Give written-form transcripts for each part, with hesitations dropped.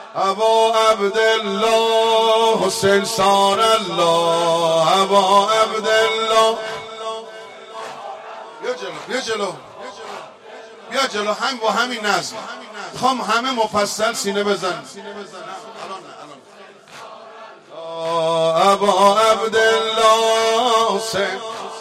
ابا عبدالله حسین سار الله، ابا عبدالله. بیا جلو بیا جلو هم با همین نظم میخوام همه مفصل سینه بزن. ابا عبدالله حسین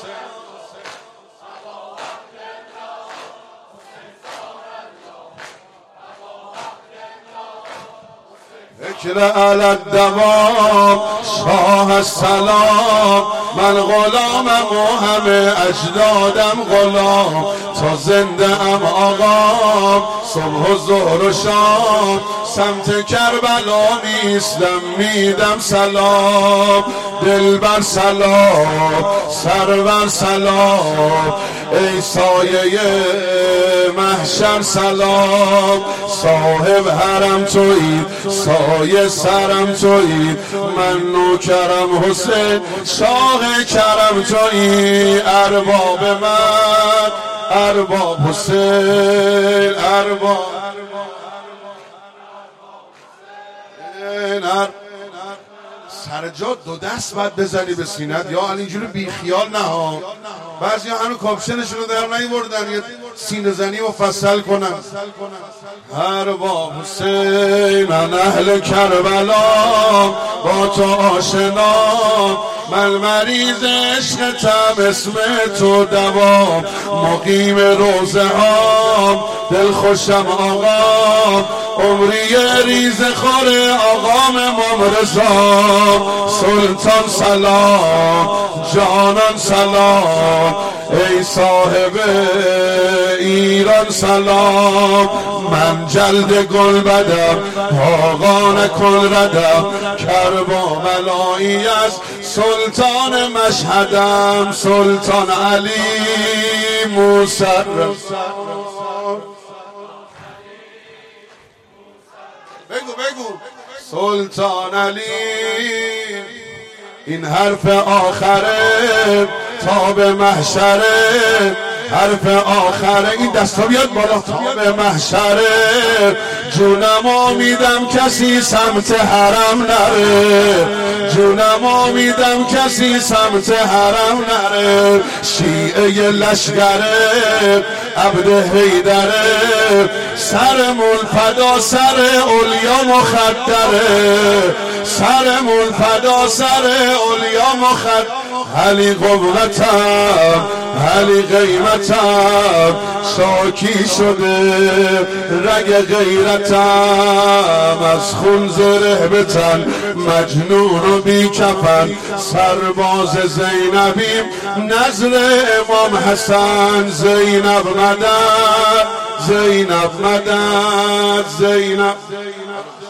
فکر علی الدوام شاه السلام، من غلامم و همه اجدادم غلام، تا زنده ام آقام صبح و ظهر و شام، سمت کربلا میستم میدم سلام، دلبر سلام سرور سلام، ای سایه محشر سلام، صاحب حرم تویی سایه سرم تویی، من نوکرم حسین شاه کرم تویی، ارباب من ارباب حسین ارباب سرجا دو دست باید بزنی به سینت یا اینجوری بی خیال نه ها. بعضی ها هنو کاپشنشون رو در نیوردن یه سینه زنی مفصل کنن. ارباب حسین من اهل کربلا با تو آشنا، من مریض عشقتم اسم تو دوام، مقیم روزه ها دل خوشم آقا، عمری ریز خور آقام ممرزا، سلطان سلام جانان سلام، ای صاحب ایران سلام، من جلد گل بدم آقا نکن ردم، کربا ملایی از سلطان مشهدم، سلطان علی موسرم. بگو سلطان علی، این حرف آخره تا به محشره، حرف آخره، این دستا بیاد بالا تا به محشره، جونم آمیدم کسی سمت حرم نره، جونم آمیدم کسی سمت حرم نره، شیعه لشگره عبد حیدره، سرمون فدا سر اولیا مخدره، سرمون فدا سر اولیا مخدره، علی قوتم علی قیمتم، شاکی شده رگ غیرتم، از خون زره بتن مجنون و بی کفن، سرباز زینبیم نظر امام حسن، زینب مدد زینب مدد زینب